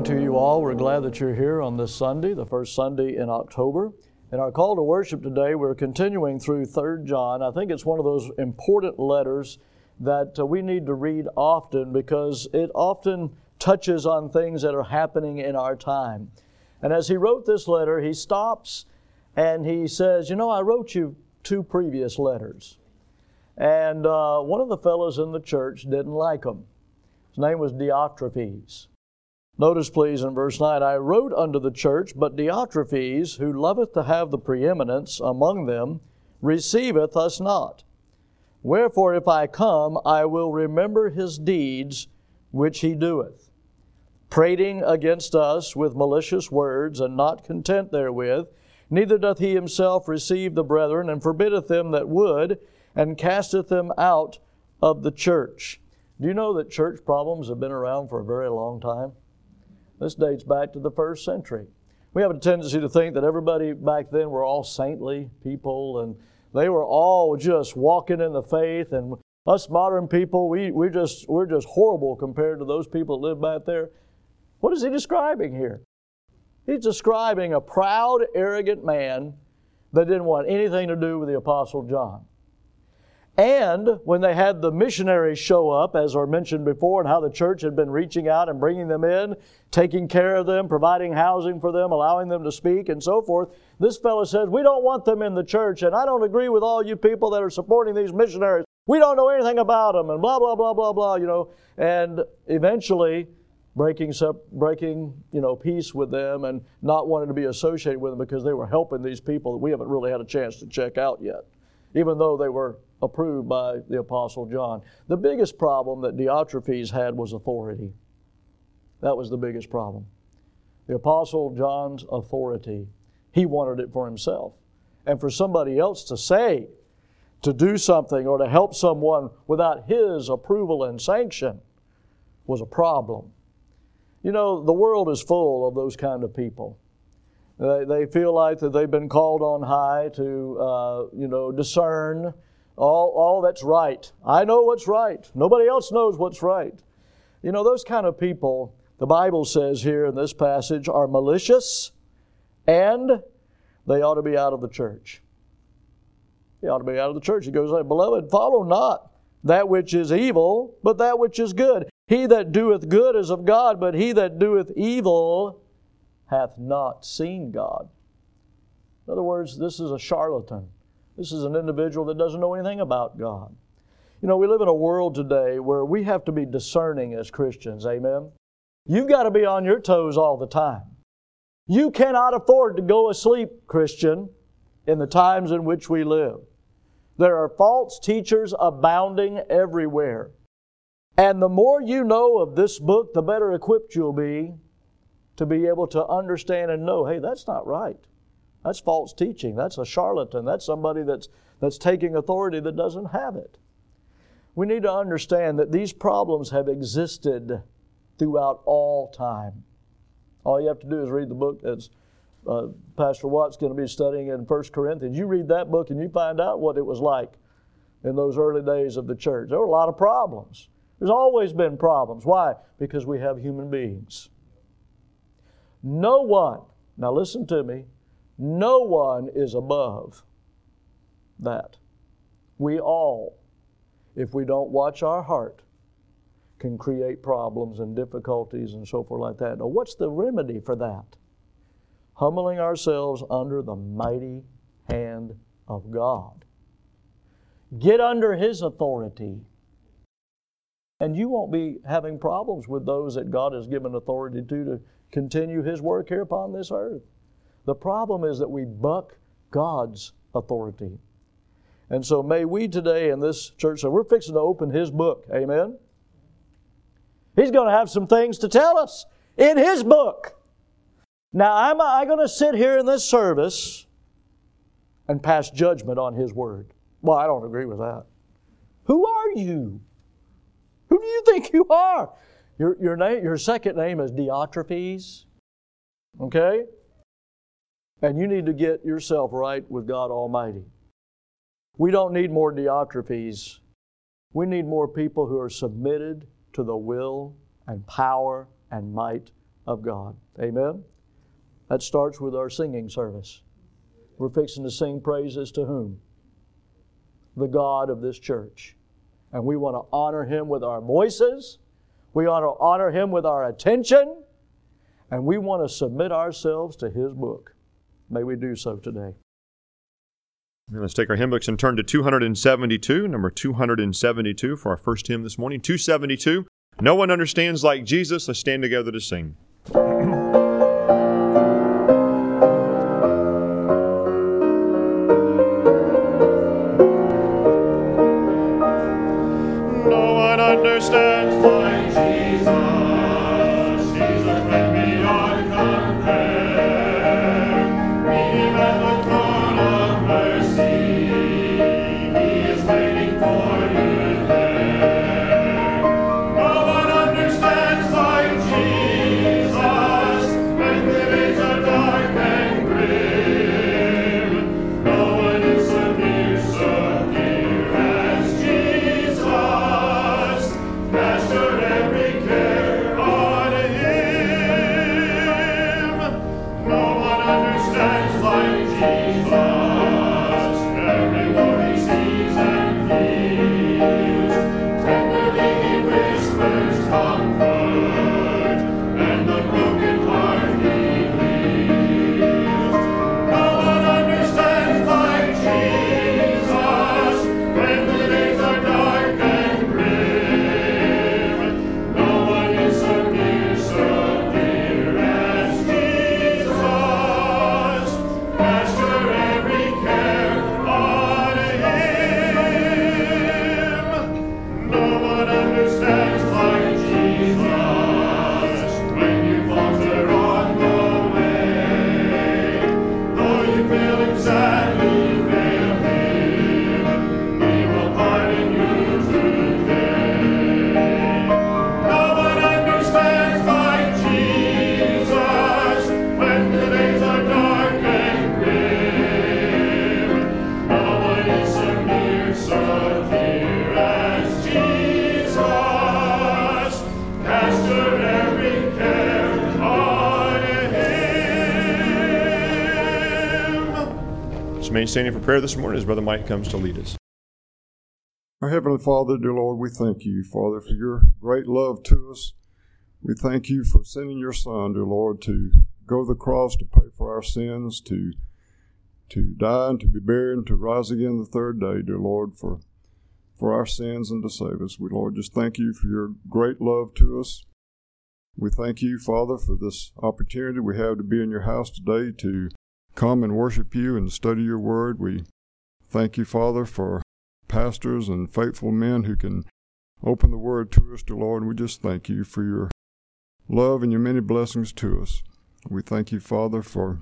morning to you all. We're glad that you're here on this Sunday, the first Sunday in October. In our call to worship today, we're continuing through 3 John. I think it's one of those important letters that we need to read often because it often touches on things that are happening in our time. And as he wrote this letter, he stops and he says, I wrote you 2 previous letters. And one of the fellows in the church didn't like them. His name was Diotrephes. Notice please in verse 9, I wrote unto the church, but Diotrephes, who loveth to have the preeminence among them, receiveth us not. Wherefore if I come, I will remember his deeds which he doeth, prating against us with malicious words, and not content therewith, neither doth he himself receive the brethren, and forbiddeth them that would, and casteth them out of the church. Do you know that church problems have been around for a very long time? This dates back to the first century. We have a tendency to think that everybody back then were all saintly people and they were all just walking in the faith, and us modern people, we're just horrible compared to those people that lived back there. What is he describing here? He's describing a proud, arrogant man that didn't want anything to do with the Apostle John. And when they had the missionaries show up, as are mentioned before, and how the church had been reaching out and bringing them in, taking care of them, providing housing for them, allowing them to speak, and so forth, this fellow says, we don't want them in the church, and I don't agree with all you people that are supporting these missionaries. We don't know anything about them, and blah, blah, blah, blah, blah, And eventually, breaking peace with them and not wanting to be associated with them because they were helping these people that we haven't really had a chance to check out yet, even though they were approved by the Apostle John. The biggest problem that Diotrephes had was authority. That was the biggest problem. The Apostle John's authority, he wanted it for himself. And for somebody else to say, to do something or to help someone without his approval and sanction was a problem. The world is full of those kind of people. They feel like that they've been called on high to, discern all that's right. I know what's right. Nobody else knows what's right. Those kind of people, the Bible says here in this passage, are malicious and they ought to be out of the church. They ought to be out of the church. He goes, beloved, follow not that which is evil, but that which is good. He that doeth good is of God, but he that doeth evil hath not seen God. In other words, this is a charlatan. This is an individual that doesn't know anything about God. We live in a world today where we have to be discerning as Christians, amen? You've got to be on your toes all the time. You cannot afford to go asleep, Christian, in the times in which we live. There are false teachers abounding everywhere. And the more you know of this book, the better equipped you'll be to be able to understand and know, hey, that's not right. That's false teaching. That's a charlatan. That's somebody that's taking authority that doesn't have it. We need to understand that these problems have existed throughout all time. All you have to do is read the book that's Pastor Watt's going to be studying in 1 Corinthians. You read that book and you find out what it was like in those early days of the church. There were a lot of problems. There's always been problems. Why? Because we have human beings. No one, now listen to me, no one is above that. We all, if we don't watch our heart, can create problems and difficulties and so forth like that. Now, what's the remedy for that? Humbling ourselves under the mighty hand of God. Get under His authority, and you won't be having problems with those that God has given authority to continue His work here upon this earth. The problem is that we buck God's authority. And so may we today in this church, so we're fixing to open His book. Amen? He's going to have some things to tell us in His book. Now, am I going to sit here in this service and pass judgment on His Word? Well, I don't agree with that. Who are you? Who do you think you are? Your second name is Diotrephes. Okay? And you need to get yourself right with God Almighty. We don't need more Diotrephes. We need more people who are submitted to the will and power and might of God. Amen? That starts with our singing service. We're fixing to sing praises to whom? The God of this church. And we want to honor Him with our voices. We want to honor Him with our attention. And we want to submit ourselves to His book. May we do so today. Let's take our hymn books and turn to 272, number 272 for our first hymn this morning. 272, No One Understands Like Jesus. Let's stand together to sing. No one understands like Jesus. He's a friend beyond compare. Meet Him at the throne of mercy. He is waiting for you there. No one understands like Jesus when the days are dark and grim. No one is so near as Jesus. Master every care on Him. No one understands like Jesus. Everyone He sees and feels. Tenderly He whispers comfort, and the broken heart He heals. No one understands like Jesus when the days are dark and grim. No one is so near as Jesus. Master every care on Him. No one understands like Jesus when you falter on the way. Though you fail Him sadly, fail Him, He will pardon you today. No one understands like Jesus when the days are dark and grim. No one is so near as Jesus. Master every care on Him. Let's remain standing for prayer this morning as Brother Mike comes to lead us. Our Heavenly Father, dear Lord, we thank you, Father, for your great love to us. We thank you for sending your Son, dear Lord, to go to the cross to pay for our sins, to die and to be buried and to rise again the third day, dear Lord, for our sins and to save us. We, Lord, just thank you for your great love to us. We thank you, Father, for this opportunity we have to be in your house today to come and worship you and study your word. We thank you, Father, for pastors and faithful men who can open the word to us, dear Lord, and we just thank you for your love and your many blessings to us. We thank you, Father, for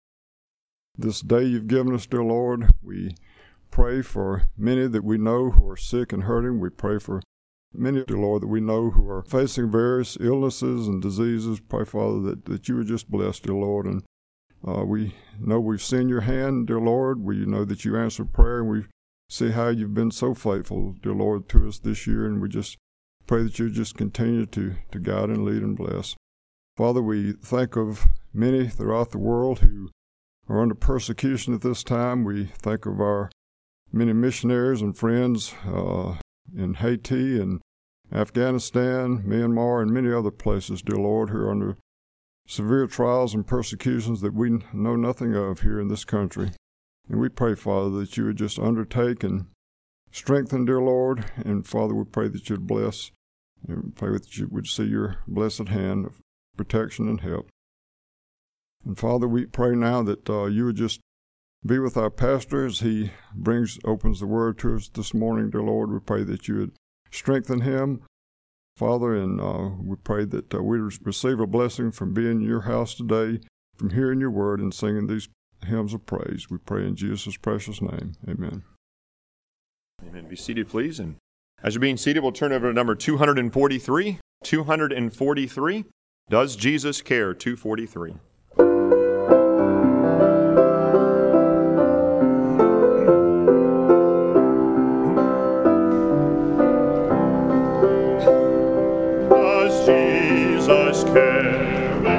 this day you've given us, dear Lord. We pray for many that we know who are sick and hurting. We pray for many, dear Lord, that we know who are facing various illnesses and diseases. Pray, Father, that you would just bless, dear Lord. And we know we've seen your hand, dear Lord. We know that you answer prayer, and we see how you've been so faithful, dear Lord, to us this year. And we just pray that you just continue to guide and lead and bless. Father, we think of many throughout the world who are under persecution at this time. We think of our many missionaries and friends in Haiti and Afghanistan, Myanmar, and many other places, dear Lord, who are under severe trials and persecutions that we know nothing of here in this country. And we pray, Father, that you would just undertake and strengthen, dear Lord. And Father, we pray that you'd bless, and pray that you would see your blessed hand of protection and help. And Father, we pray now that you would just be with our pastor as he opens the word to us this morning, dear Lord. We pray that you would strengthen him, Father, and we pray that we receive a blessing from being in your house today, from hearing your word and singing these hymns of praise. We pray in Jesus' precious name. Amen. Amen. Be seated, please. And as you're being seated, we'll turn over to number 243. 243. Does Jesus Care? 243. Does Jesus care?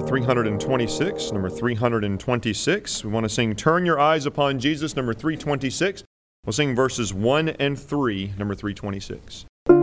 326, number 326. We want to sing Turn Your Eyes Upon Jesus, number 326. We'll sing verses 1 and 3, number 326.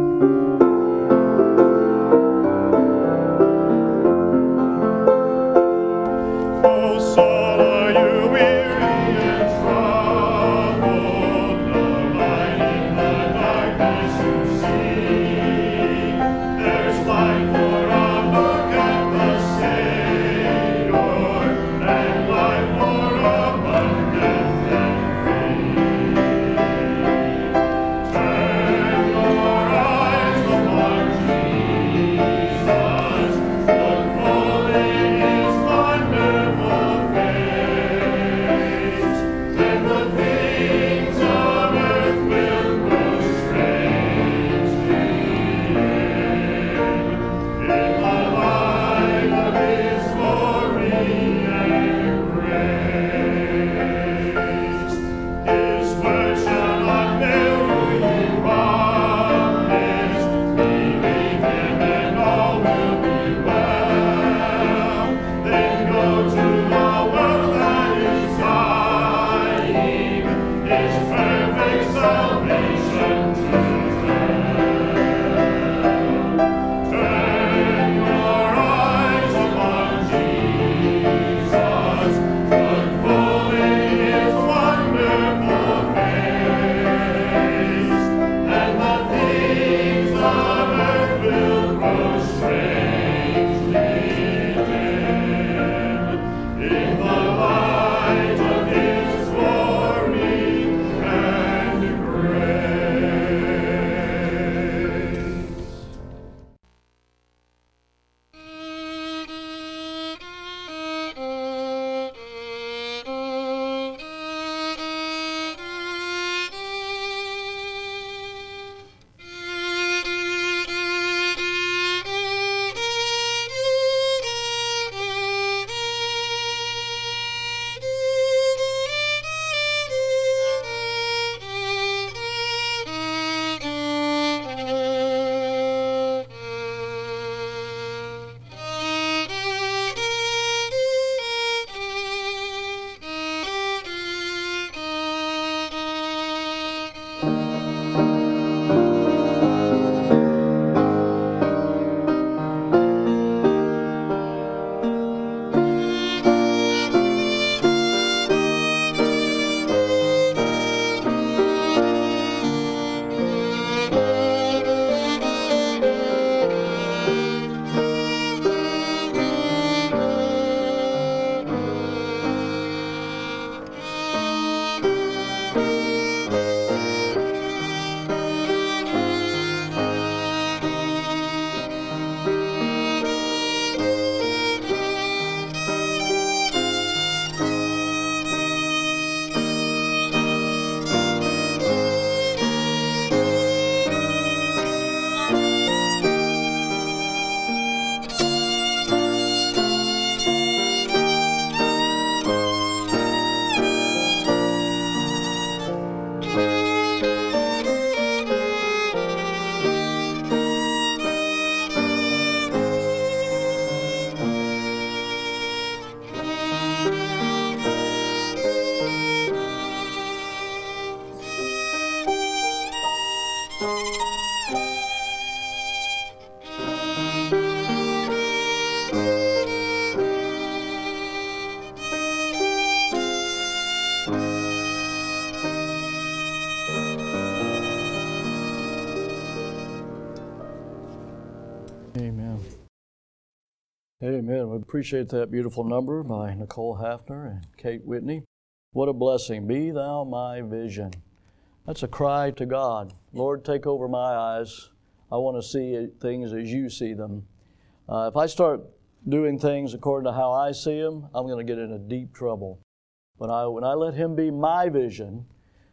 Amen. We appreciate that beautiful number by Nicole Hafner and Kate Whitney. What a blessing. Be thou my vision. That's a cry to God. Lord, take over my eyes. I want to see things as you see them. If I start doing things according to how I see them, I'm going to get into deep trouble. When I let Him be my vision,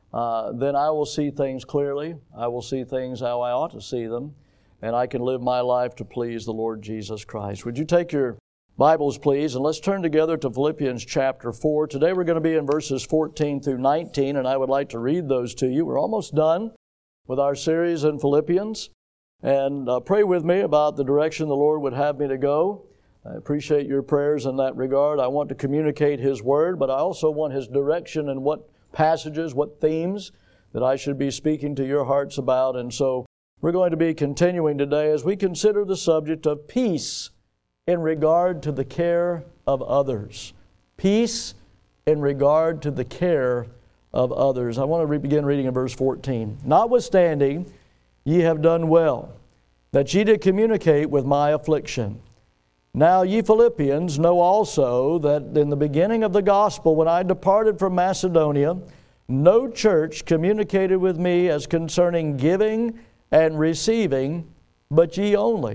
then I will see things clearly. I will see things how I ought to see them, and I can live my life to please the Lord Jesus Christ. Would you take your Bibles, please, and let's turn together to Philippians chapter 4. Today we're going to be in verses 14 through 19, and I would like to read those to you. We're almost done with our series in Philippians, and pray with me about the direction the Lord would have me to go. I appreciate your prayers in that regard. I want to communicate His Word, but I also want His direction in what passages, what themes that I should be speaking to your hearts about. And so we're going to be continuing today as we consider the subject of peace in regard to the care of others. Peace in regard to the care of others. I want to begin reading in verse 14. Notwithstanding, ye have done well, that ye did communicate with my affliction. Now ye Philippians know also that in the beginning of the gospel, when I departed from Macedonia, no church communicated with me as concerning giving and receiving, but ye only.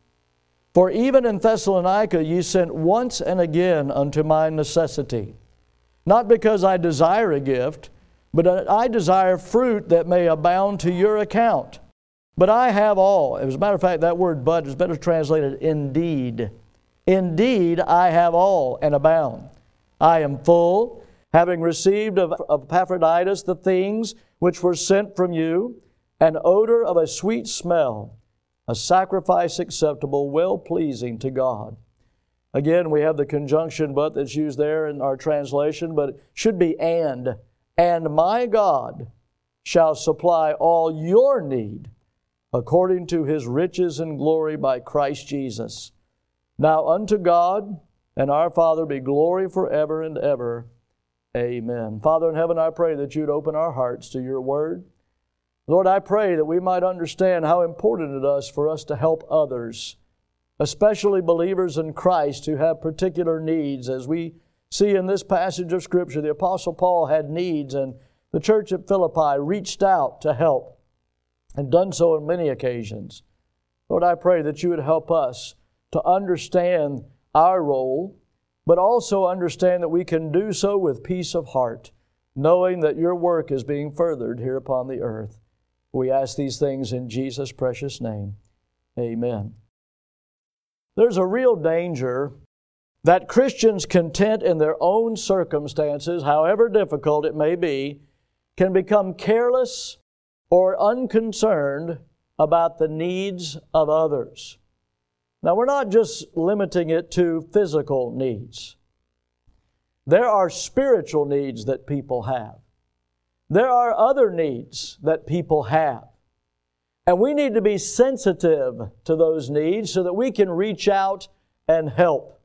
For even in Thessalonica ye sent once and again unto my necessity, not because I desire a gift, but I desire fruit that may abound to your account. But I have all. As a matter of fact, that word but is better translated indeed. Indeed, I have all and abound. I am full, having received of Epaphroditus the things which were sent from you, an odor of a sweet smell, a sacrifice acceptable, well-pleasing to God. Again, we have the conjunction but that's used there in our translation, but it should be and. And my God shall supply all your need according to His riches and glory by Christ Jesus. Now unto God and our Father be glory forever and ever. Amen. Father in heaven, I pray that you'd open our hearts to your word. Lord, I pray that we might understand how important it is for us to help others, especially believers in Christ who have particular needs. As we see in this passage of Scripture, the Apostle Paul had needs, and the church at Philippi reached out to help and done so on many occasions. Lord, I pray that you would help us to understand our role, but also understand that we can do so with peace of heart, knowing that your work is being furthered here upon the earth. We ask these things in Jesus' precious name. Amen. There's a real danger that Christians content in their own circumstances, however difficult it may be, can become careless or unconcerned about the needs of others. Now, we're not just limiting it to physical needs. There are spiritual needs that people have. There are other needs that people have. And we need to be sensitive to those needs so that we can reach out and help.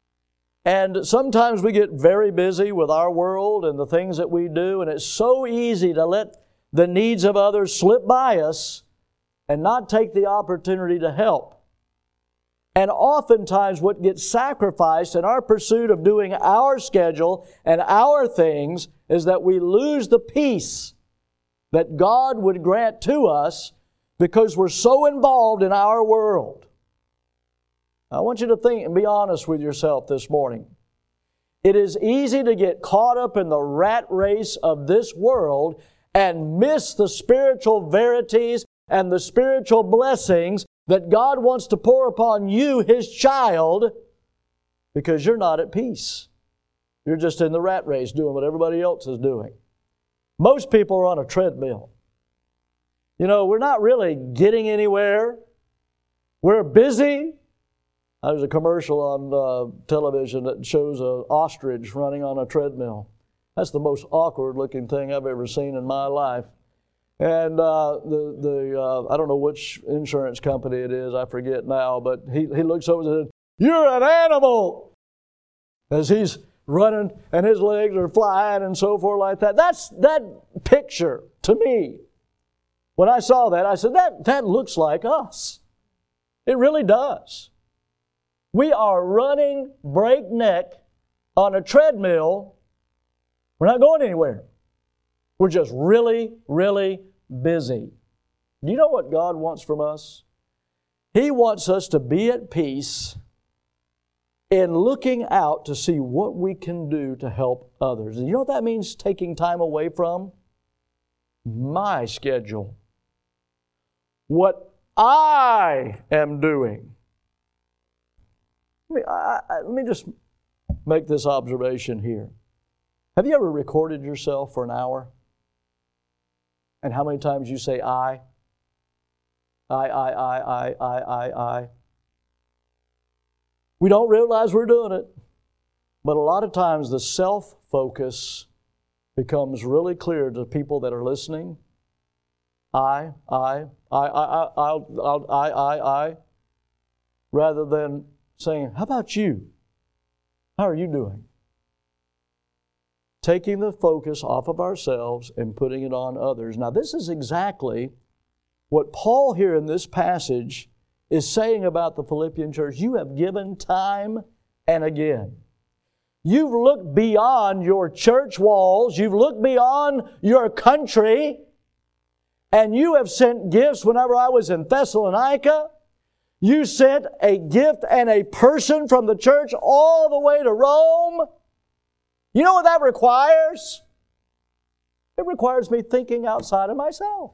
And sometimes we get very busy with our world and the things that we do, and it's so easy to let the needs of others slip by us and not take the opportunity to help. And oftentimes what gets sacrificed in our pursuit of doing our schedule and our things is that we lose the peace that God would grant to us because we're so involved in our world. I want you to think and be honest with yourself this morning. It is easy to get caught up in the rat race of this world and miss the spiritual verities and the spiritual blessings that God wants to pour upon you, His child, because you're not at peace. You're just in the rat race doing what everybody else is doing. Most people are on a treadmill. You know, we're not really getting anywhere. We're busy. There's a commercial on television that shows an ostrich running on a treadmill. That's the most awkward looking thing I've ever seen in my life. And I don't know which insurance company it is, I forget now, but he looks over and says, "You're an animal!" As he's running and his legs are flying and so forth like that. That picture, to me, when I saw that, I said, that looks like us. It really does. We are running breakneck on a treadmill. We're not going anywhere. We're just really, really busy. Do you know what God wants from us? He wants us to be at peace in looking out to see what we can do to help others. And you know what that means, taking time away from? My schedule. What I am doing. Let me just make this observation here. Have you ever recorded yourself for an hour? And how many times you say I? I. We don't realize we're doing it. But a lot of times the self-focus becomes really clear to people that are listening. I, rather than saying, how about you? How are you doing? Taking the focus off of ourselves and putting it on others. Now, this is exactly what Paul here in this passage is saying about the Philippian church. You have given time and again. You've looked beyond your church walls. You've looked beyond your country. And you have sent gifts. Whenever I was in Thessalonica, you sent a gift and a person from the church all the way to Rome. You know what that requires? It requires me thinking outside of myself.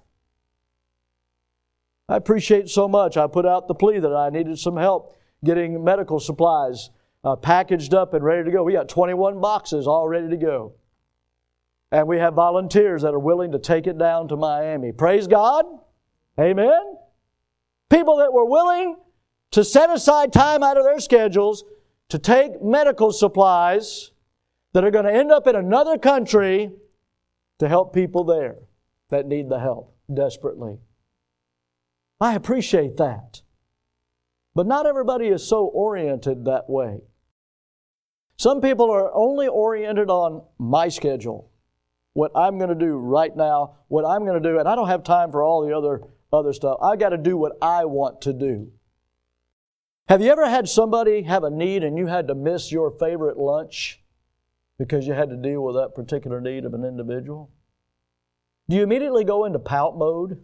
I appreciate so much. I put out the plea that I needed some help getting medical supplies packaged up and ready to go. We got 21 boxes all ready to go. And we have volunteers that are willing to take it down to Miami. Praise God. Amen. People that were willing to set aside time out of their schedules to take medical supplies that are going to end up in another country to help people there that need the help desperately. I appreciate that. But not everybody is so oriented that way. Some people are only oriented on my schedule, what I'm going to do right now, what I'm going to do, and I don't have time for all the other stuff. I've got to do what I want to do. Have you ever had somebody have a need and you had to miss your favorite lunch because you had to deal with that particular need of an individual? Do you immediately go into pout mode?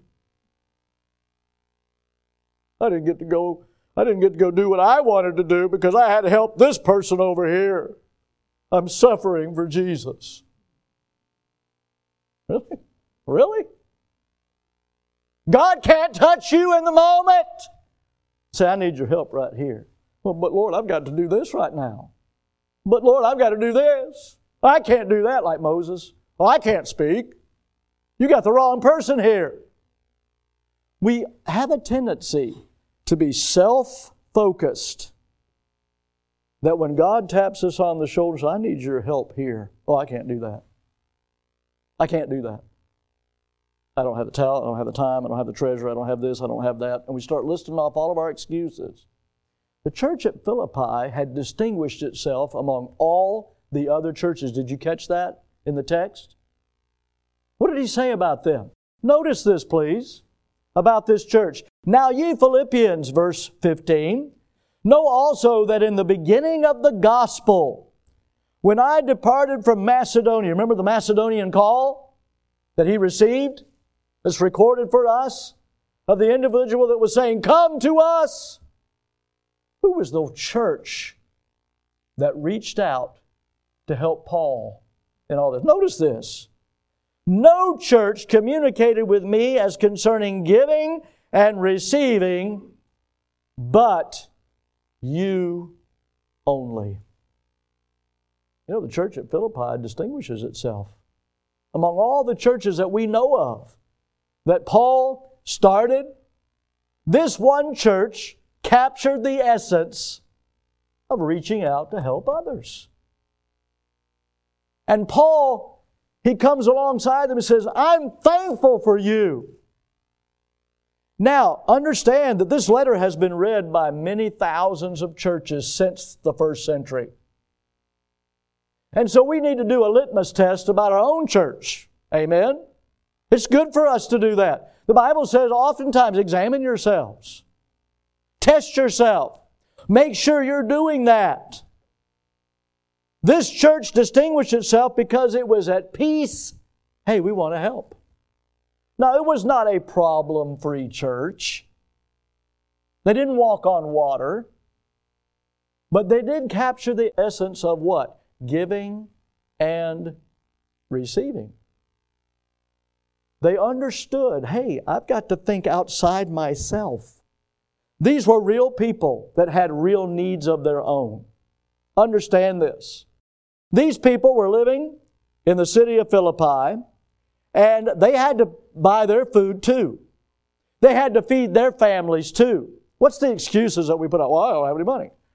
I didn't get to go do what I wanted to do because I had to help this person over here. I'm suffering for Jesus. Really? Really? God can't touch you in the moment. Say, I need your help right here. Well, but Lord, I've got to do this right now. But Lord, I've got to do this. I can't do that like Moses. Oh, I can't speak. You got the wrong person here. We have a tendency to be self-focused. That when God taps us on the shoulders, I need your help here. Oh, I can't do that. I can't do that. I don't have the talent, I don't have the time, I don't have the treasure, I don't have this, I don't have that. And we start listing off all of our excuses. The church at Philippi had distinguished itself among all the other churches. Did you catch that in the text? What did he say about them? Notice this, please, about this church. Now ye Philippians, verse 15, know also that in the beginning of the gospel, when I departed from Macedonia, remember the Macedonian call that he received? It's recorded for us of the individual that was saying, come to us. Who was the church that reached out to help Paul in all this? Notice this. No church communicated with me as concerning giving and receiving, but you only. You know, the church at Philippi distinguishes itself among all the churches that we know of that Paul started. This one church captured the essence of reaching out to help others. And Paul, he comes alongside them and says, I'm thankful for you. Now, understand that this letter has been read by many thousands of churches since the first century. And so we need to do a litmus test about our own church. Amen? It's good for us to do that. The Bible says oftentimes examine yourselves. Test yourself. Make sure you're doing that. This church distinguished itself because it was at peace. Hey, we want to help. Now, it was not a problem-free church. They didn't walk on water. But they did capture the essence of what? Giving and receiving. They understood, hey, I've got to think outside myself. These were real people that had real needs of their own. Understand this. These people were living in the city of Philippi, and they had to buy their food too. They had to feed their families too. What's the excuses that we put out? Well, I don't have any money.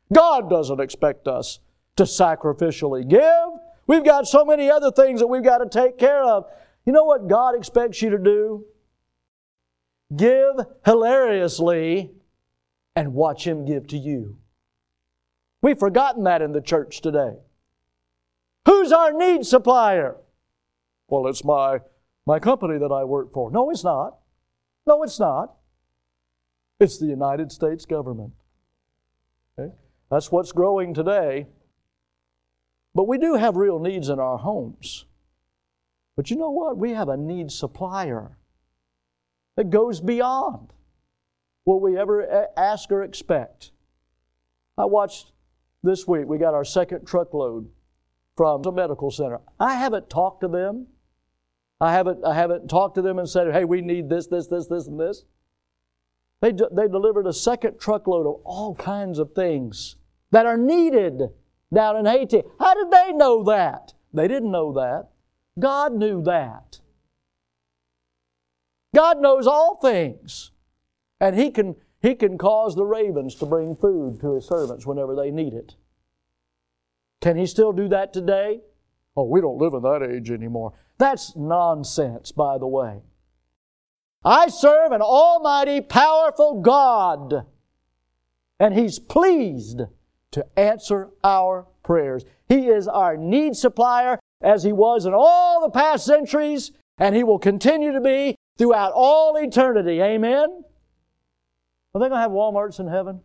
God doesn't expect us to sacrificially give. We've got so many other things that we've got to take care of. You know what God expects you to do? Give hilariously and watch Him give to you. We've forgotten that in the church today. Who's our need supplier? Well, it's my company that I work for. No, it's not. No, it's not. It's the United States government. Okay? That's what's growing today. But we do have real needs in our homes. But you know what? We have a need supplier that goes beyond what we ever ask or expect. I watched this week, we got our second truckload from the medical center. I haven't talked to them. I haven't talked to them and said, hey, we need this, and this. They delivered a second truckload of all kinds of things that are needed down in Haiti. How did they know that? They didn't know that. God knew that. God knows all things. And He can cause the ravens to bring food to His servants whenever they need it. Can He still do that today? Oh, we don't live in that age anymore. That's nonsense, by the way. I serve an almighty, powerful God, and He's pleased to answer our prayers. He is our need supplier, as He was in all the past centuries, and He will continue to be throughout all eternity. Amen? Are they going to have Walmarts in heaven?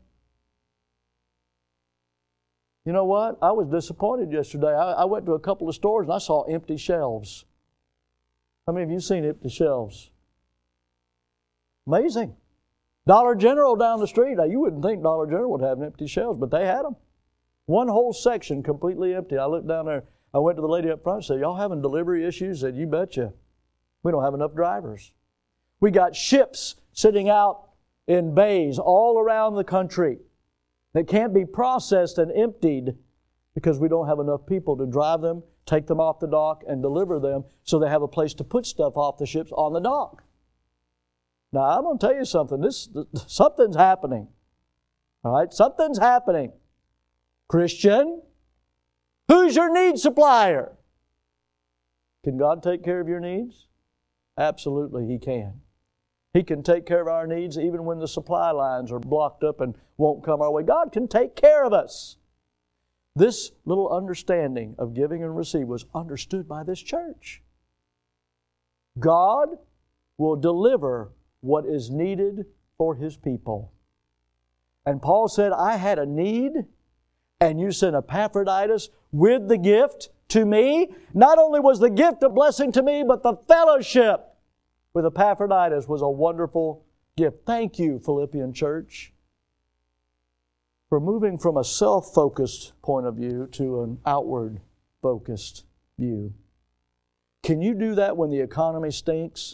You know what? I was disappointed yesterday. I went to a couple of stores and I saw empty shelves. How many of you have seen empty shelves? Amazing. Dollar General down the street. Now, you wouldn't think Dollar General would have empty shelves, but they had them. One whole section completely empty. I looked down there. I went to the lady up front and said, y'all having delivery issues? Said, you betcha. We don't have enough drivers. We got ships sitting out in bays all around the country that can't be processed and emptied because we don't have enough people to drive them, take them off the dock, and deliver them so they have a place to put stuff off the ships on the dock. Now, I'm going to tell you something. Something's happening. All right? Something's happening. Christian, who's your need supplier? Can God take care of your needs? Absolutely, He can. He can take care of our needs even when the supply lines are blocked up and won't come our way. God can take care of us. This little understanding of giving and receiving was understood by this church. God will deliver what is needed for His people. And Paul said, I had a need, and you sent Epaphroditus with the gift to me. Not only was the gift a blessing to me, but the fellowship with Epaphroditus was a wonderful gift. Thank you, Philippian church, for moving from a self-focused point of view to an outward-focused view. Can you do that when the economy stinks?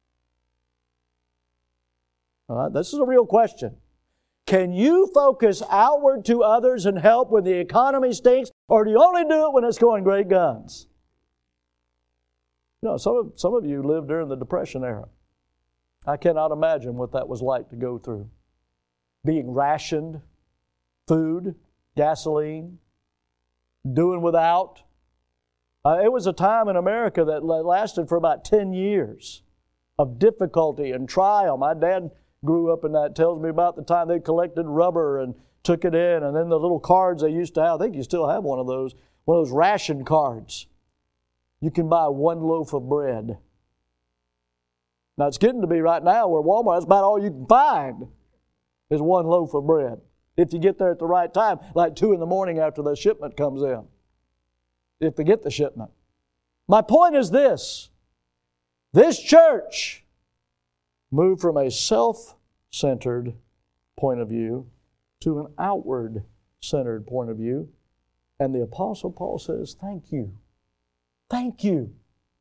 All right, this is a real question. Can you focus outward to others and help when the economy stinks, or do you only do it when it's going great guns? You know, some of you lived during the Depression era. I cannot imagine what that was like to go through. Being rationed, food, gasoline, doing without. It was a time in America that lasted for about 10 years of difficulty and trial. My dad grew up in that, tells me about the time they collected rubber and took it in, and then the little cards they used to have. I think you still have one of those ration cards. You can buy one loaf of bread. Now, it's getting to be right now where Walmart, that's about all you can find is one loaf of bread. If you get there at the right time, like 2 in the morning after the shipment comes in. If they get the shipment. My point is this. This church moved from a self-centered point of view to an outward-centered point of view. And the Apostle Paul says, thank you. Thank you.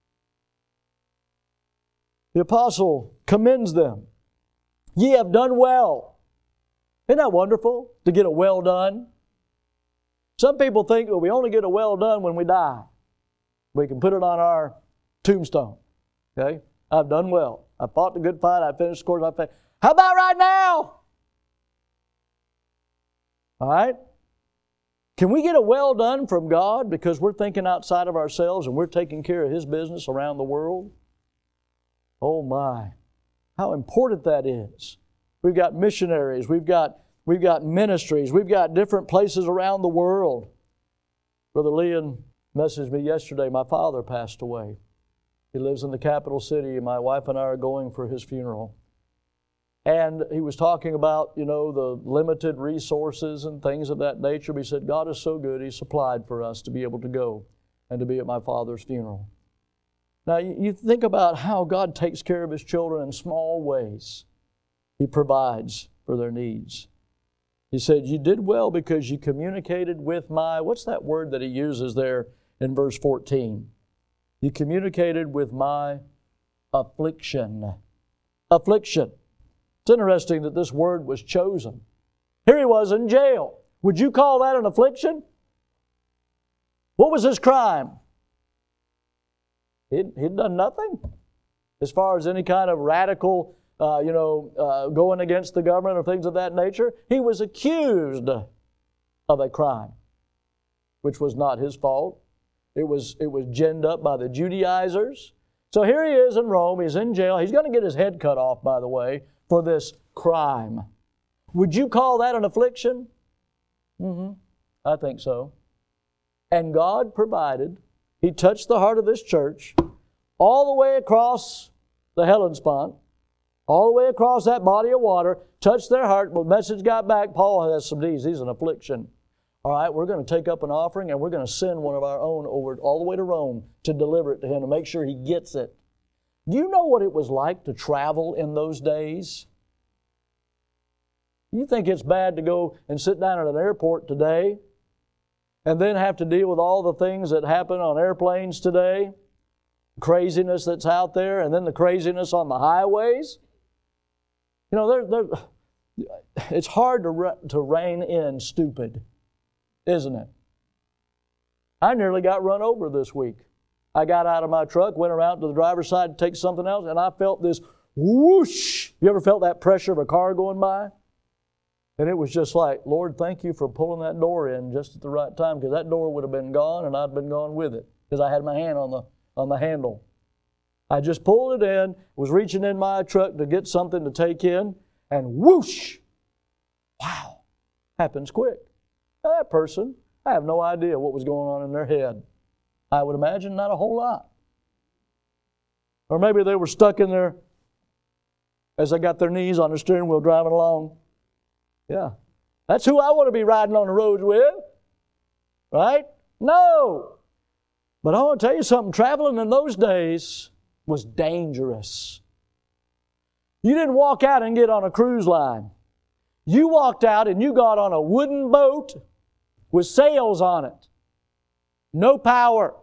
The apostle commends them. Ye have done well. Isn't that wonderful to get a well done? Some people think, well, we only get a well done when we die. We can put it on our tombstone. Okay? I've done well. I fought the good fight. I finished the course. How about right now? All right? Can we get a well done from God because we're thinking outside of ourselves and we're taking care of His business around the world? Oh my, how important that is. We've got missionaries, we've got ministries, we've got different places around the world. Brother Leon messaged me yesterday, my father passed away. He lives in the capital city, and my wife and I are going for his funeral. And he was talking about, the limited resources and things of that nature. But he said, God is so good, He supplied for us to be able to go and to be at my father's funeral. Now, you think about how God takes care of His children in small ways. He provides for their needs. He said, you did well because you communicated with my, what's that word that He uses there in verse 14? You communicated with my affliction. Affliction. It's interesting that this word was chosen. Here he was in jail. Would you call that an affliction? What was his crime? He'd done nothing as far as any kind of radical, going against the government or things of that nature. He was accused of a crime, which was not his fault. It was ginned up by the Judaizers. So here he is in Rome. He's in jail. He's going to get his head cut off, by the way, for this crime. Would you call that an affliction? I think so. And God provided. He touched the heart of this church all the way across the Hellespont, all the way across that body of water, touched their heart. When the message got back, Paul has some needs. He's an affliction. All right, we're going to take up an offering and we're going to send one of our own over all the way to Rome to deliver it to him to make sure he gets it. Do you know what it was like to travel in those days? You think it's bad to go and sit down at an airport today and then have to deal with all the things that happen on airplanes today, craziness that's out there, and then the craziness on the highways? It's hard to rein in stupid, isn't it? I nearly got run over this week. I got out of my truck, went around to the driver's side to take something else, and I felt this whoosh. You ever felt that pressure of a car going by? And it was just like, Lord, thank you for pulling that door in just at the right time, because that door would have been gone and I'd been gone with it, because I had my hand on the handle. I just pulled it in, was reaching in my truck to get something to take in, and whoosh! Wow! Happens quick. Now, that person, I have no idea what was going on in their head. I would imagine not a whole lot. Or maybe they were stuck in there as they got their knees on the steering wheel driving along. Yeah. That's who I want to be riding on the roads with. Right? No. But I want to tell you something. Traveling in those days was dangerous. You didn't walk out and get on a cruise line. You walked out and you got on a wooden boat with sails on it. No power.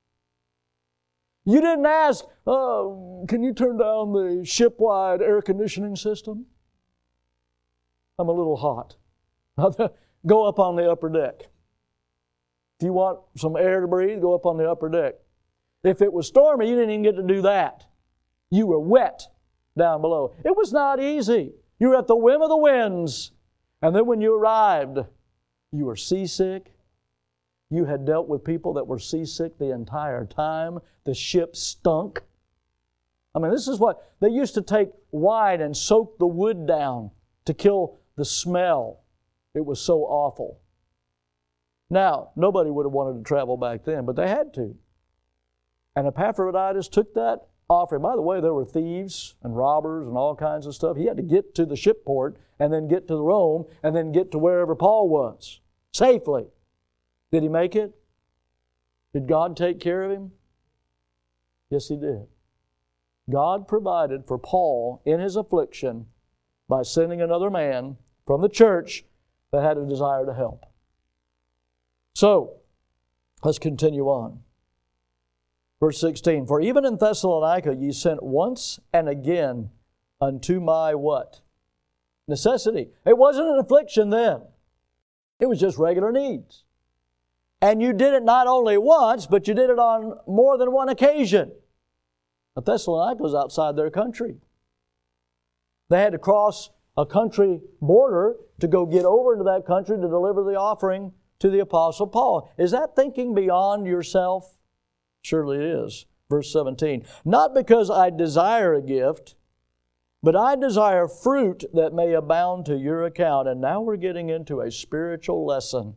You didn't ask, can you turn down the ship-wide air conditioning system? I'm a little hot. Go up on the upper deck. If you want some air to breathe, go up on the upper deck. If it was stormy, you didn't even get to do that. You were wet down below. It was not easy. You were at the whim of the winds. And then when you arrived, you were seasick. You had dealt with people that were seasick the entire time. The ship stunk. I mean, this is what they used to take wine and soak the wood down to kill the smell. It was so awful. Now, nobody would have wanted to travel back then, but they had to. And Epaphroditus took that offering. By the way, there were thieves and robbers and all kinds of stuff. He had to get to the ship port and then get to Rome and then get to wherever Paul was safely. Did he make it? Did God take care of him? Yes, He did. God provided for Paul in his affliction by sending another man from the church that had a desire to help. So, let's continue on. Verse 16, for even in Thessalonica ye sent once and again unto my what? Necessity. It wasn't an affliction then. It was just regular needs. And you did it not only once, but you did it on more than one occasion. But Thessalonica was outside their country. They had to cross a country border to go get over into that country to deliver the offering to the Apostle Paul. Is that thinking beyond yourself? Surely it is. Verse 17. Not because I desire a gift, but I desire fruit that may abound to your account. And now we're getting into a spiritual lesson.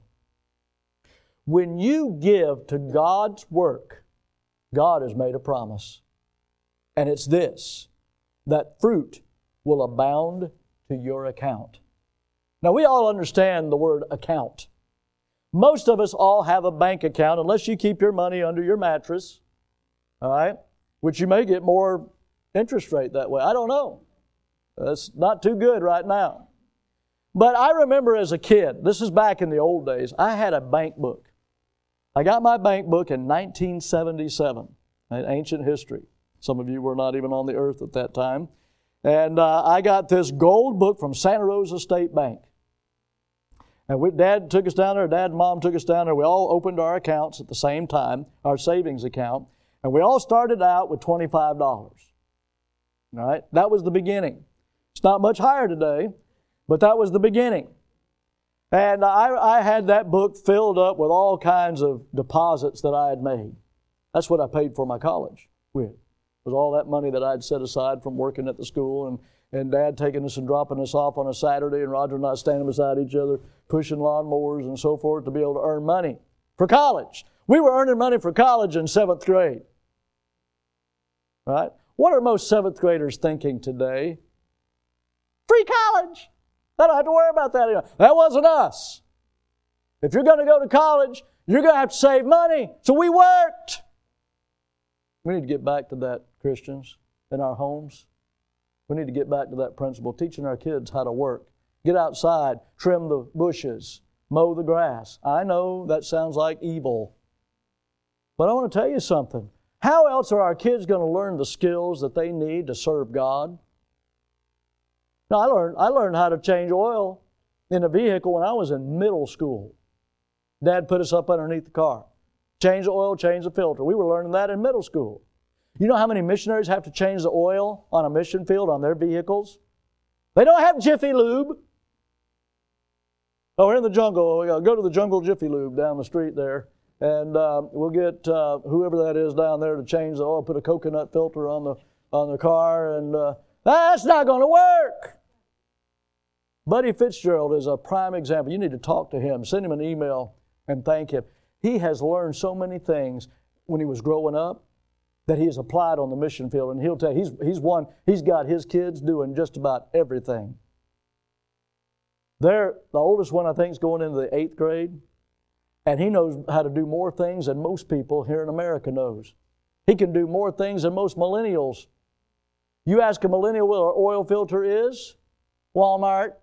When you give to God's work, God has made a promise. And it's this, that fruit will abound to your account. Now we all understand the word account. Most of us all have a bank account unless you keep your money under your mattress, all right, which you may get more interest rate that way. I don't know. That's not too good right now. But I remember as a kid, this is back in the old days, I had a bank book. I got my bank book in 1977, ancient history. Some of you were not even on the earth at that time. And I got this gold book from Santa Rosa State Bank. And Dad took us down there, Dad and Mom took us down there. We all opened our accounts at the same time, our savings account. And we all started out with $25. All right? That was the beginning. It's not much higher today, but that was the beginning. And I had that book filled up with all kinds of deposits that I had made. That's what I paid for my college with. It was all that money that I'd set aside from working at the school and Dad taking us and dropping us off on a Saturday and Roger and I standing beside each other, pushing lawnmowers and so forth to be able to earn money for college. We were earning money for college in 7th grade. Right? What are most 7th graders thinking today? Free college. I don't have to worry about that anymore. That wasn't us. If you're going to go to college, you're going to have to save money. So we worked. We need to get back to that, Christians, in our homes. We need to get back to that principle, teaching our kids how to work. Get outside, trim the bushes, mow the grass. I know that sounds like evil. But I want to tell you something. How else are our kids going to learn the skills that they need to serve God? Now, I learned how to change oil in a vehicle when I was in middle school. Dad put us up underneath the car. Change the oil, change the filter. We were learning that in middle school. You know how many missionaries have to change the oil on a mission field on their vehicles? They don't have Jiffy Lube. Oh, we're in the jungle. We go to the Jungle Jiffy Lube down the street there. And we'll get whoever that is down there to change the oil, put a coconut filter on the car, and that's not going to work. Buddy Fitzgerald is a prime example. You need to talk to him. Send him an email and thank him. He has learned so many things when he was growing up that he has applied on the mission field. And he'll tell you, he's got his kids doing just about everything. The oldest one, I think, is going into the 8th grade. And he knows how to do more things than most people here in America knows. He can do more things than most millennials. You ask a millennial what an oil filter is? Walmart?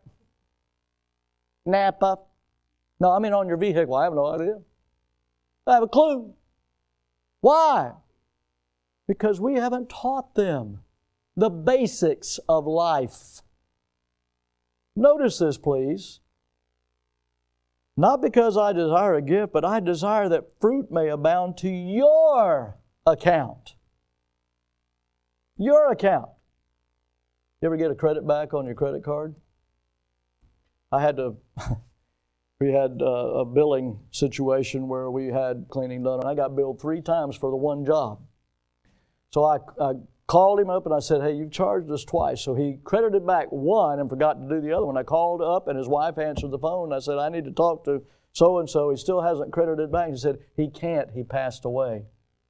Napa? No, I mean on your vehicle. I have no idea. I have a clue. Why? Because we haven't taught them the basics of life. Notice this, please. Not because I desire a gift, but I desire that fruit may abound to your account. Your account. You ever get a credit back on your credit card? We had a billing situation where we had cleaning done, and I got billed 3 times for the one job. So I called him up and I said, hey, you've charged us twice. So he credited back one and forgot to do the other one. I called up and his wife answered the phone and I said, I need to talk to so-and-so. He still hasn't credited back. He said, he can't. He passed away.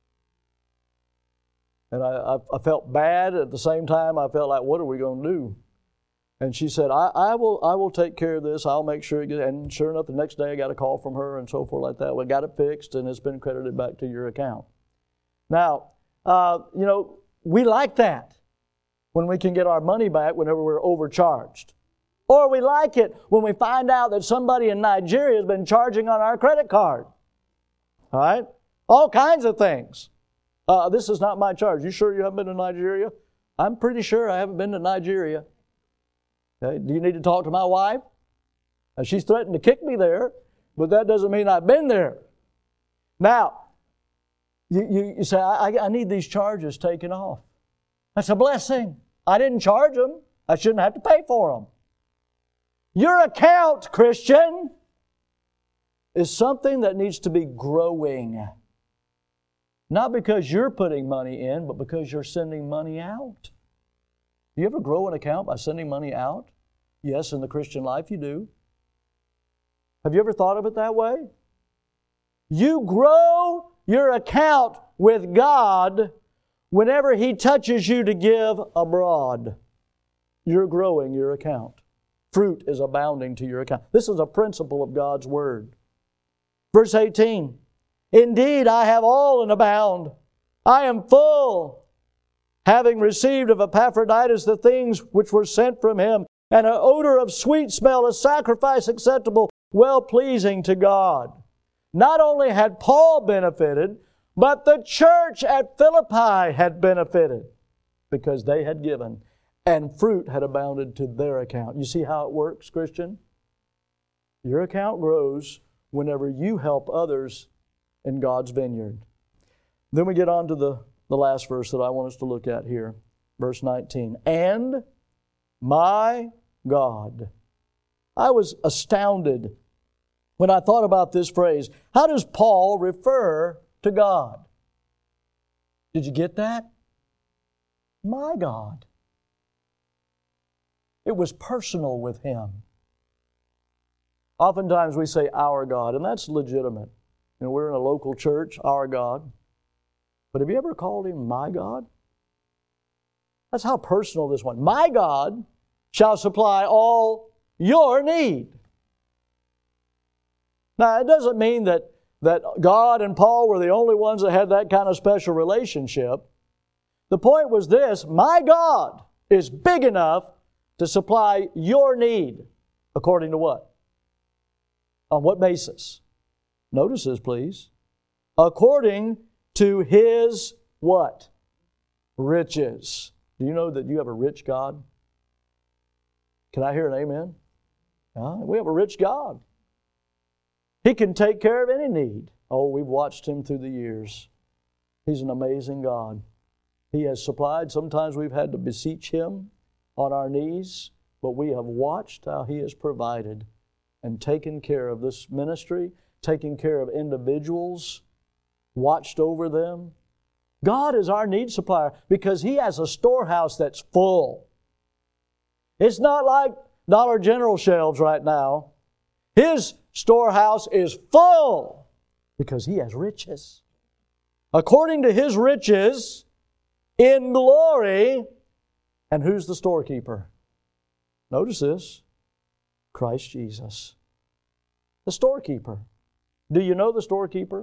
And I felt bad. At the same time, I felt like, what are we going to do? And she said, I will take care of this. I'll make sure it gets. And sure enough, the next day I got a call from her and so forth like that. We got it fixed and it's been credited back to your account. Now, we like that when we can get our money back whenever we're overcharged. Or we like it when we find out that somebody in Nigeria has been charging on our credit card. All right? All kinds of things. This is not my charge. You sure you haven't been to Nigeria? I'm pretty sure I haven't been to Nigeria. Okay? Do you need to talk to my wife? She's threatened to kick me there, but that doesn't mean I've been there. Now, you say, I need these charges taken off. That's a blessing. I didn't charge them. I shouldn't have to pay for them. Your account, Christian, is something that needs to be growing. Not because you're putting money in, but because you're sending money out. Do you ever grow an account by sending money out? Yes, in the Christian life you do. Have you ever thought of it that way? You grow your account with God whenever He touches you to give abroad. You're growing your account. Fruit is abounding to your account. This is a principle of God's Word. Verse 18, indeed, I have all and abound. I am full, having received of Epaphroditus the things which were sent from him, and an odor of sweet smell, a sacrifice acceptable, well-pleasing to God. Not only had Paul benefited, but the church at Philippi had benefited because they had given, and fruit had abounded to their account. You see how it works, Christian? Your account grows whenever you help others in God's vineyard. Then we get on to the last verse that I want us to look at here. Verse 19. And my God. I was astounded when I thought about this phrase. How does Paul refer to God? Did you get that? My God. It was personal with him. Oftentimes we say our God, and that's legitimate. You know, we're in a local church, our God. But have you ever called Him my God? That's how personal this one. My God shall supply all your need. Now, it doesn't mean that God and Paul were the only ones that had that kind of special relationship. The point was this: my God is big enough to supply your need. According to what? On what basis? Notice this, please. According to His what? Riches. Do you know that you have a rich God? Can I hear an amen? We have a rich God. He can take care of any need. Oh, we've watched Him through the years. He's an amazing God. He has supplied. Sometimes we've had to beseech Him on our knees, but we have watched how He has provided and taken care of this ministry, taken care of individuals, watched over them. God is our need supplier because He has a storehouse that's full. It's not like Dollar General shelves right now. His storehouse is full because He has riches. According to His riches in glory. And who's the storekeeper? Notice this. Christ Jesus. The storekeeper. Do you know the storekeeper?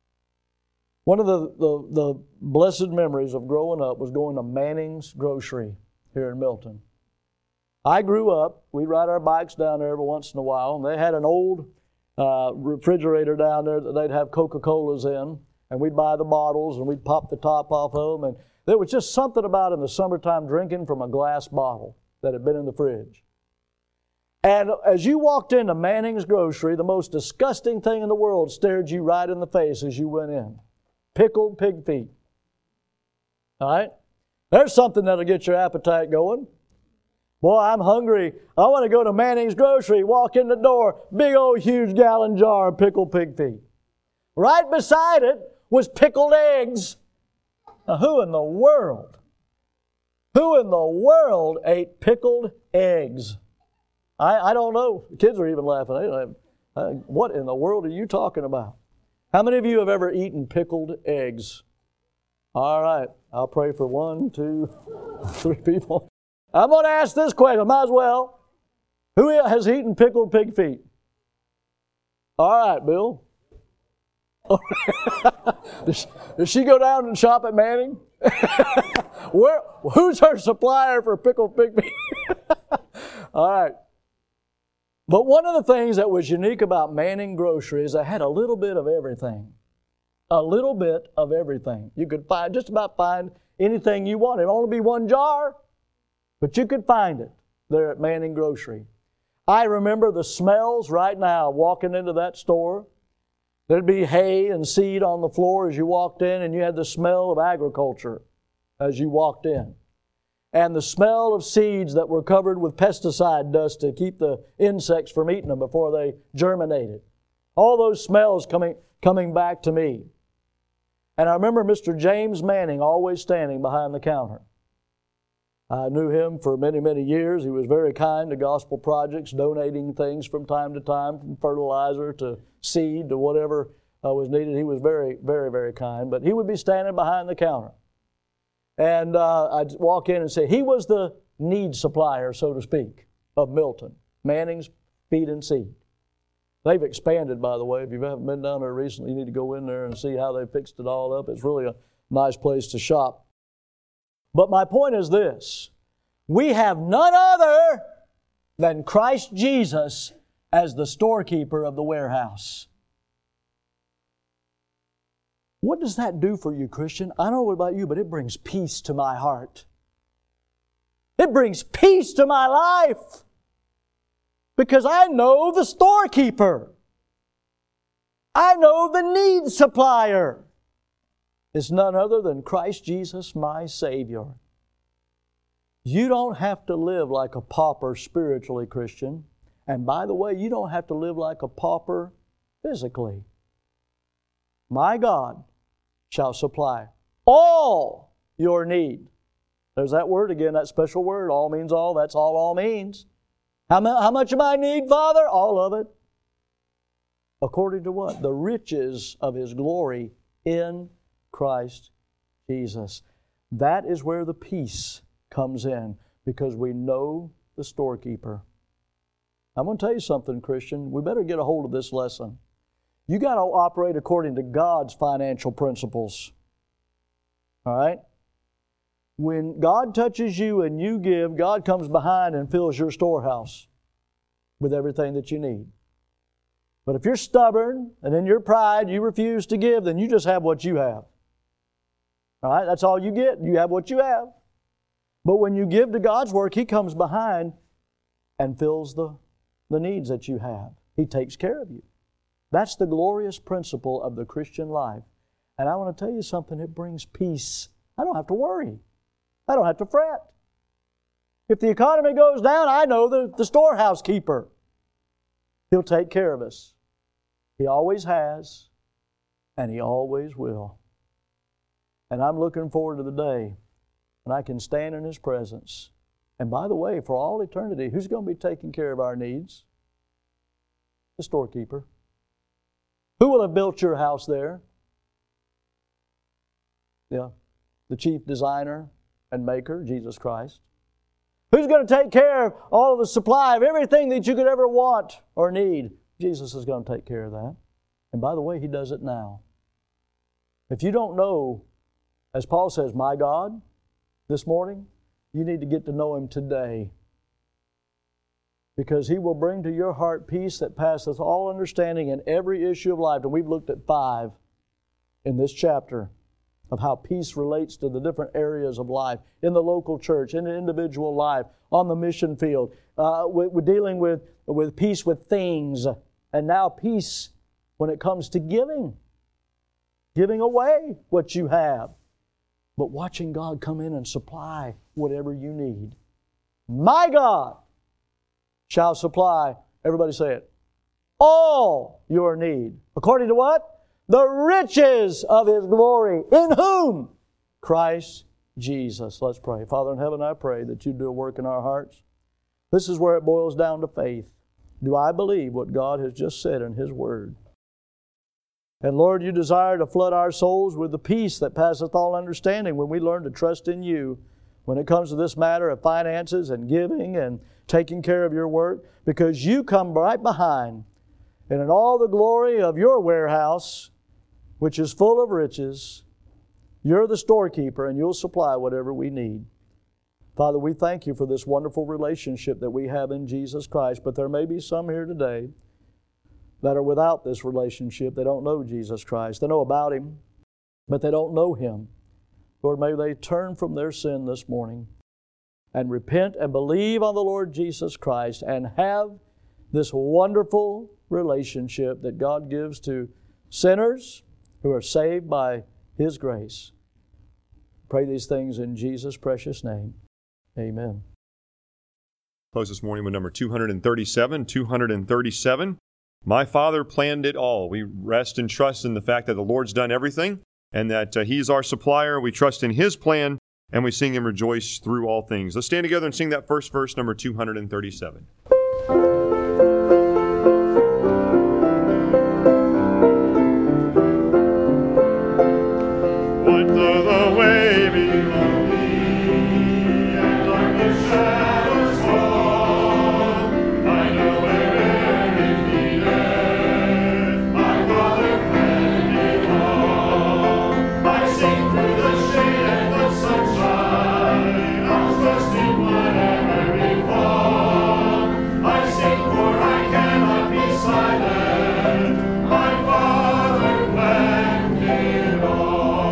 One of the blessed memories of growing up was going to Manning's Grocery here in Milton. I grew up, we'd ride our bikes down there every once in a while, and they had an old refrigerator down there that they'd have Coca-Colas in, and we'd buy the bottles and we'd pop the top off of them, and there was just something about in the summertime drinking from a glass bottle that had been in the fridge. And as you walked into Manning's Grocery, the most disgusting thing in the world stared you right in the face as you went in. Pickled pig feet. All right? There's something that'll get your appetite going. Boy, I'm hungry. I want to go to Manning's Grocery, walk in the door, big old huge gallon jar of pickled pig feet. Right beside it was pickled eggs. Now, who in the world ate pickled eggs? I don't know. The kids are even laughing. What in the world are you talking about? How many of you have ever eaten pickled eggs? All right. I'll pray for 1, 2, 3 people. I'm going to ask this question. Might as well. Who has eaten pickled pig feet? All right, Bill. Does she go down and shop at Manning? Who's her supplier for pickled pig feet? All right. But one of the things that was unique about Manning Grocery is they had a little bit of everything. A little bit of everything. You could just about find anything you wanted. It'd only be one jar, but you could find it there at Manning Grocery. I remember the smells right now walking into that store. There'd be hay and seed on the floor as you walked in, and you had the smell of agriculture as you walked in. And the smell of seeds that were covered with pesticide dust to keep the insects from eating them before they germinated. All those smells coming back to me. And I remember Mr. James Manning always standing behind the counter. I knew him for many, many years. He was very kind to gospel projects, donating things from time to time, from fertilizer to seed to whatever was needed. He was very, very, very kind. But he would be standing behind the counter. And I'd walk in and say, he was the need supplier, so to speak, of Milton, Manning's Feed and Seed. They've expanded, by the way. If you haven't been down there recently, you need to go in there and see how they fixed it all up. It's really a nice place to shop. But my point is this. We have none other than Christ Jesus as the storekeeper of the warehouse. What does that do for you, Christian? I don't know about you, but it brings peace to my heart. It brings peace to my life. Because I know the storekeeper. I know the need supplier. It's none other than Christ Jesus, my Savior. You don't have to live like a pauper spiritually, Christian. And by the way, you don't have to live like a pauper physically. My God shall supply all your need. There's that word again, that special word. All means all. That's all means. How much of I need, Father? All of it. According to what? The riches of His glory in Christ Jesus. That is where the peace comes in, because we know the storekeeper. I'm going to tell you something, Christian. We better get a hold of this lesson. You got to operate according to God's financial principles. All right? When God touches you and you give, God comes behind and fills your storehouse with everything that you need. But if you're stubborn and in your pride you refuse to give, then you just have what you have. All right? That's all you get. You have what you have. But when you give to God's work, He comes behind and fills the needs that you have. He takes care of you. That's the glorious principle of the Christian life. And I want to tell you something, it brings peace. I don't have to worry. I don't have to fret. If the economy goes down, I know the storehouse keeper. He'll take care of us. He always has, and He always will. And I'm looking forward to the day when I can stand in His presence. And by the way, for all eternity, who's going to be taking care of our needs? The storekeeper. Who will have built your house there? Yeah, the chief designer and maker, Jesus Christ. Who's going to take care of all of the supply of everything that you could ever want or need? Jesus is going to take care of that. And by the way, He does it now. If you don't know, as Paul says, my God, this morning, you need to get to know Him today. Because He will bring to your heart peace that passeth all understanding in every issue of life. And we've looked at 5 in this chapter of how peace relates to the different areas of life, in the local church, in the individual life, on the mission field. We're dealing with peace with things, and now peace when it comes to giving away what you have, but watching God come in and supply whatever you need. My God shall supply, everybody say it, all your need. According to what? The riches of His glory. In whom? Christ Jesus. Let's pray. Father in heaven, I pray that You do a work in our hearts. This is where it boils down to faith. Do I believe what God has just said in His Word? And Lord, You desire to flood our souls with the peace that passeth all understanding when we learn to trust in You when it comes to this matter of finances and giving and taking care of Your work, because You come right behind, and in all the glory of Your warehouse, which is full of riches, You're the storekeeper, and You'll supply whatever we need. Father, we thank You for this wonderful relationship that we have in Jesus Christ, but there may be some here today that are without this relationship. They don't know Jesus Christ. They know about Him, but they don't know Him. Lord, may they turn from their sin this morning and repent and believe on the Lord Jesus Christ and have this wonderful relationship that God gives to sinners who are saved by His grace. Pray these things in Jesus' precious name. Amen. Close this morning with number 237. 237. My Father planned it all. We rest and trust in the fact that the Lord's done everything and that He's our supplier. We trust in His plan, and we sing and rejoice through all things. Let's stand together and sing that first verse, number 237. What though the way be lonely, and darkness shadows fall, I know wherever it leadeth, my Father planned it all. I sing through the shade and the sunshine, I'll trust in whatever befall. I sing for I cannot be silent, my Father planned it all.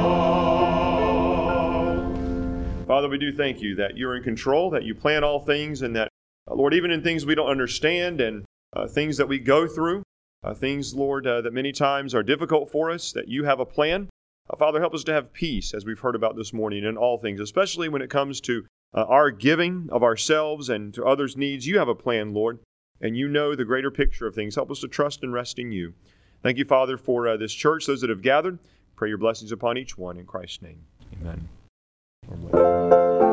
Father, we do thank you that you're in control, that you plan all things, and that, Lord, even in things we don't understand and things that we go through, things, Lord, that many times are difficult for us, that you have a plan. Father, help us to have peace, as we've heard about this morning, in all things, especially when it comes to our giving of ourselves and to others' needs. You have a plan, Lord, and you know the greater picture of things. Help us to trust and rest in you. Thank you, Father, for this church, those that have gathered. Pray your blessings upon each one. In Christ's name, amen. Lord bless you.